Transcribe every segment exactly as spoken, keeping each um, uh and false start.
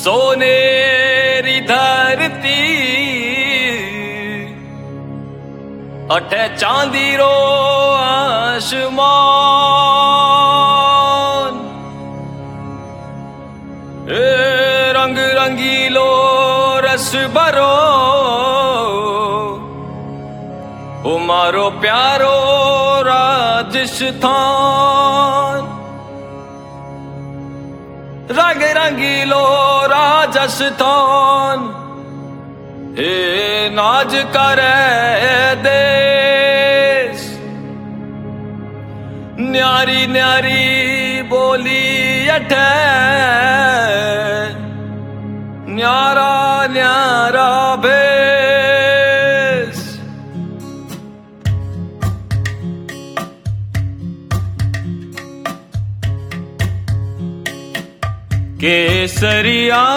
सोनेरी धरती अठे चांदी रो आसमान ए रंग रंगीलो रस भरो ओ मारो प्यारो राजस्थान रंग रंगीलो राजस्थान हे नाज करे देश न्यारी न्यारी बोली अठे न्यारा न्यारा भेस केसरिया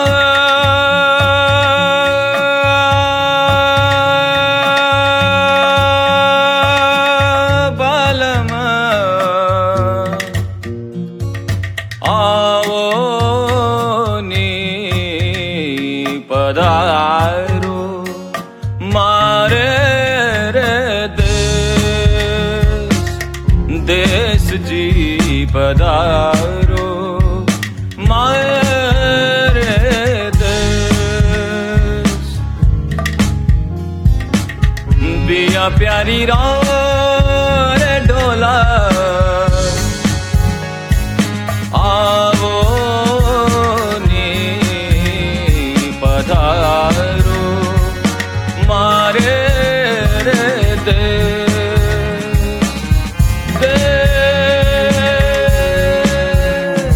पधारो मारे रे देश देश जी पधारो मारे देश बिया प्यारी रे डोला आवो पधारो मारे रे देश देश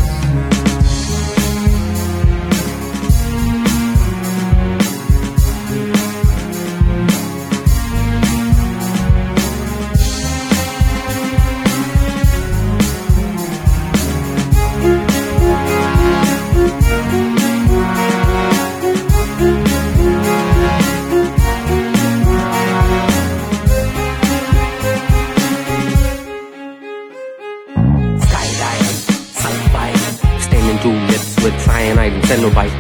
with cyanide and cenobite.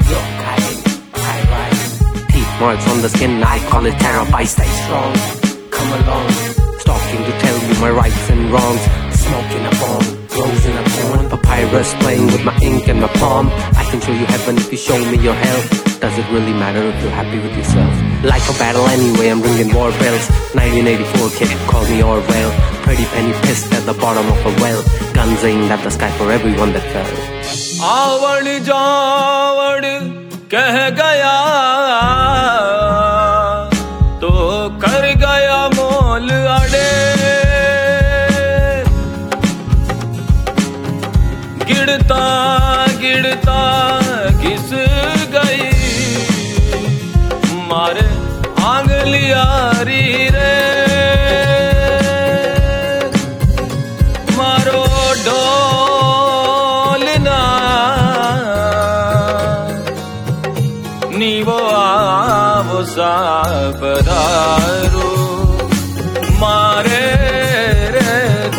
Teeth marks on the skin, I call it terabyte. Stay strong, come along. Stalking to tell you my rights and wrongs. Smoking a bomb, rose in a pond. Papyrus playing with my ink and my palm. I can show you heaven if you show me your hell. Does it really matter if you're happy with yourself? Like a battle anyway, I'm ringing war bells. nineteen eighty-four kid, call me Orwell. Pretty penny pissed at the bottom of a well. Guns aimed at the sky for everyone that fell. आवड़ जावड़ कह गया तो कर गया मोल अड़े गिरता गिरता घिस गई मारे आंगलियारी रे मारो ढोलना नीवो आवो सा पधारो मारे रे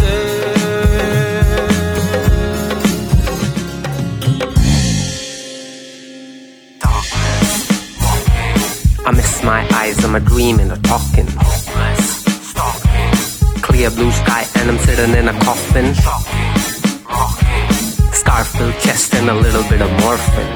I miss my eyes, I'm a dreaming or talking. Clear blue sky and I'm sitting in a coffin. Scar-filled chest and a little bit of morphine.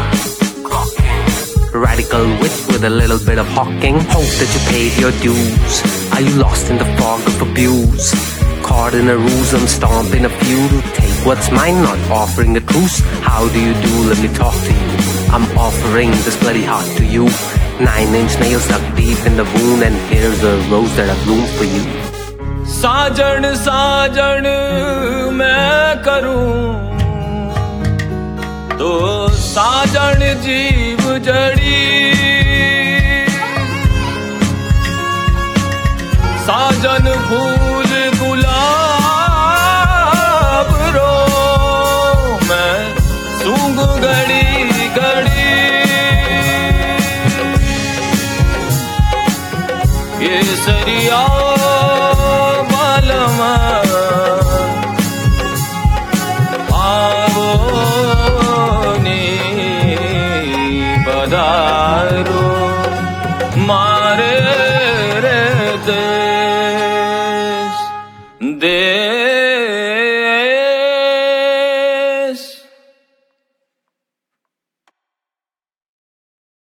Radical wit with a little bit of hawking. Hope that you paid your dues. Are you lost in the fog of abuse? Caught in a ruse, I'm stomping a feud. Take what's mine, not offering a truce. How do you do? Let me talk to you. I'm offering this bloody heart to you. Nine inch nails stuck deep in the wound. And here's a rose that I've bloomed for you. साजन साजन मैं करूं तो साजन जीव जड़ी साजन फूल गुलाब रो मैं सूंघ घड़ी घड़ी केसरिया बालमा आवो नी रे रे देश देश